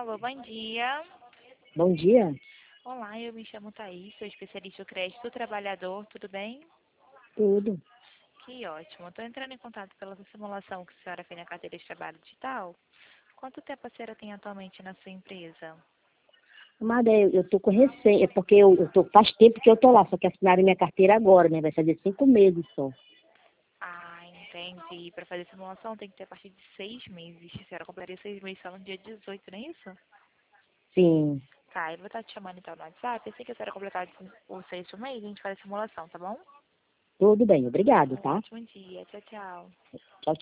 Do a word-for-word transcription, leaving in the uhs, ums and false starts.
Alô, bom dia. Bom dia. Olá, eu me chamo Thaís, sou especialista em crédito do trabalhador, tudo bem? Tudo. Que ótimo. Estou entrando em contato pela simulação que a senhora fez na carteira de trabalho digital. Quanto tempo a senhora tem atualmente na sua empresa? Amada, eu, eu tô com recém, é porque eu, eu tô, faz tempo que eu tô lá, só que assinaram minha carteira agora, né? Vai fazer cinco meses só. Ah, entendi. Para fazer simulação tem que ter a partir de seis meses. A senhora completaria seis meses só no dia dezoito, não é isso? Sim, Tá, eu vou estar te chamando então no WhatsApp. Assim que a senhora completar o sexto mês, a gente faz a simulação, tá bom? tudo bem, obrigado, Um tá? ótimo dia. Tchau, tchau. Tchau,